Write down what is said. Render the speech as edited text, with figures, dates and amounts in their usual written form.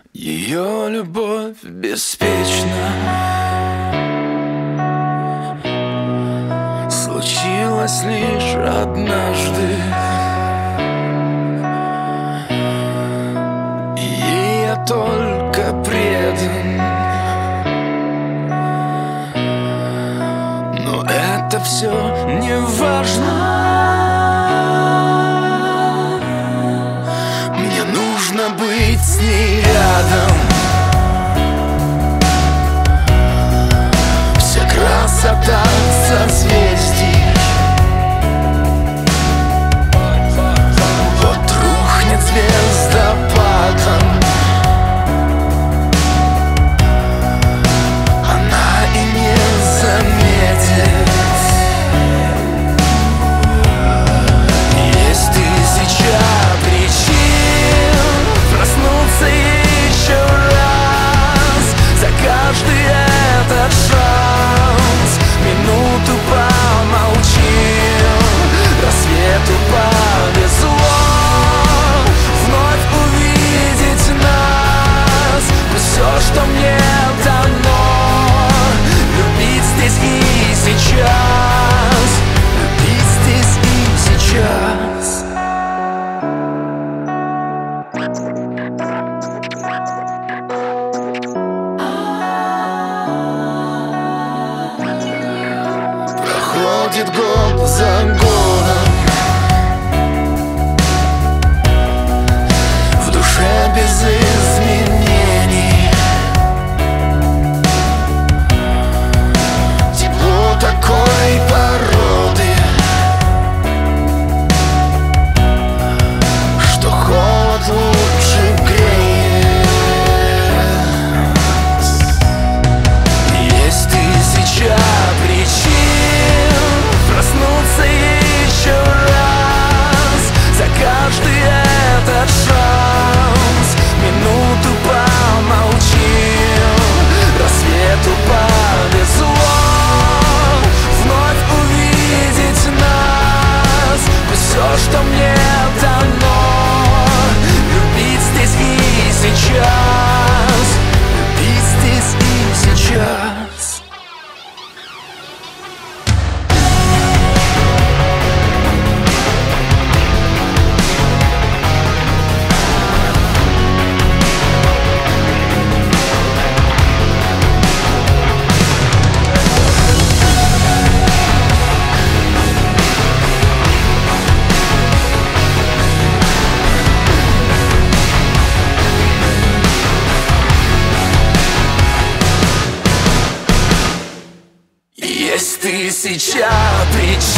Ее любовь беспечна, случилось лишь однажды. Ей я только предан, но это все не важно. Мне нужно быть с ней рядом. Вся красота созвездий вот рухнет звездопадом. Она и не заметит. Есть тысяча причин проснуться еще раз. За каждый этот шанс минуту помолчим, рассвету повезло вновь увидеть нас. Пусть все, что мне дано, любить здесь и сейчас, любить здесь и сейчас. Проходит год за годом, в душе без изменений. Тепло такой породы, что холод лучше греет. Есть тысяча причин проснуться еще раз. За каждый этот шанс минуту помолчим, рассвету повезло вновь увидеть нас. Пусть все, что мне дано, любить здесь и сейчас, любить здесь и сейчас. Есть тысяча причин